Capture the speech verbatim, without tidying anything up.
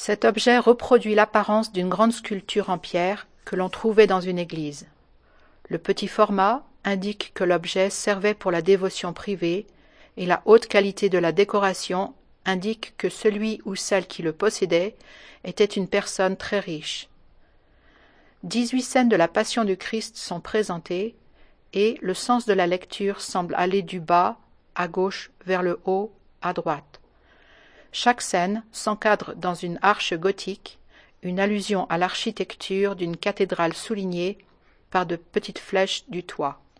Cet objet reproduit l'apparence d'une grande sculpture en pierre que l'on trouvait dans une église. Le petit format indique que l'objet servait pour la dévotion privée et la haute qualité de la décoration indique que celui ou celle qui le possédait était une personne très riche. Dix-huit scènes de la Passion du Christ sont présentées et le sens de la lecture semble aller du bas, à gauche, vers le haut, à droite. Chaque scène s'encadre dans une arche gothique, une allusion à l'architecture d'une cathédrale soulignée par de petites flèches du toit.